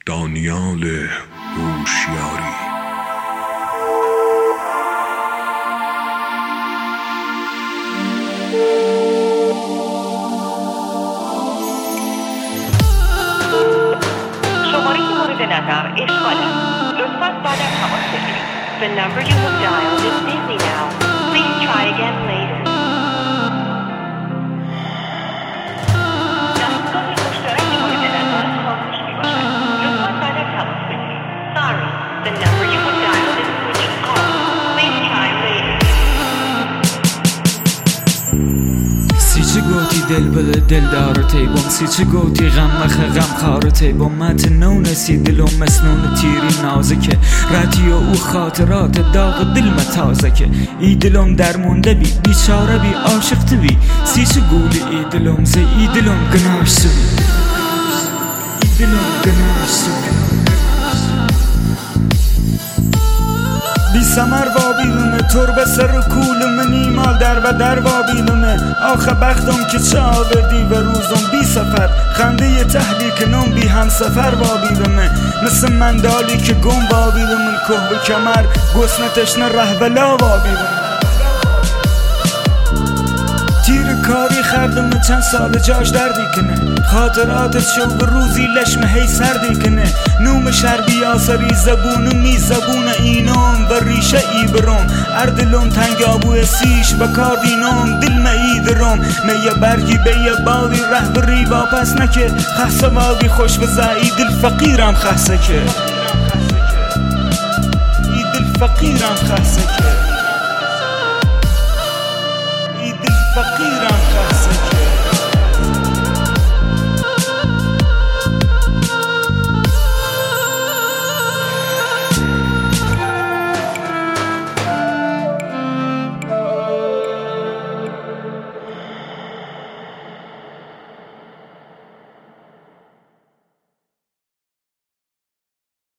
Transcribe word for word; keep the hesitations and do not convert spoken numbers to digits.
دانیال هوشیاری. شماره که مورد نظر اشغال است. لطفاً بعد از تماس بگیرید. The number you have dialed is busy now. Please try again later. دستگاه مشترک مورد نظر خاموش میباشد. لطفاً بعد از تماس بگیرید. Sorry, the number you have dialed is switched off. Please try later. سی چی گوتی دل بده دل دار تیبم، سی چی گوتی غم مخ غم خار تیبم، مت نونسی دلم مسنون تیری نازکه رادیو او خاطرات داغ دل متازه که ای دلم درمونده بی بیچاره بی عاشق بی، سی چی گولی ای دلم زی ای دلم گناش سوی ای دلم گناش سوی بی سمر وابیلمه تربه سر کولمه نیمال در و در وابیلمه آخه بختم که چه آوردی و روزم بی سفر خنده ی تحلیک نم بی هم سفر وابیلمه مثل مندالی که گم وابیلمن که به کمر گسنه تشنه رهولا وابیلمه تیر کاری خردم چند سال جاش دردی کنه خاطرات شو به روزی لشم هی سردی کنه نوم شربی آسری زبون می زبون اینم و ریشه ای برم اردلم تنگ آبو سیش و کار دینم دل ما ای درم میه برگی بیه بالی رهبری واپس نکه خسته واقعی خوش بزا ای دل فقیرم خسته که ای دل فقیرم خسته که ای دل فقیرم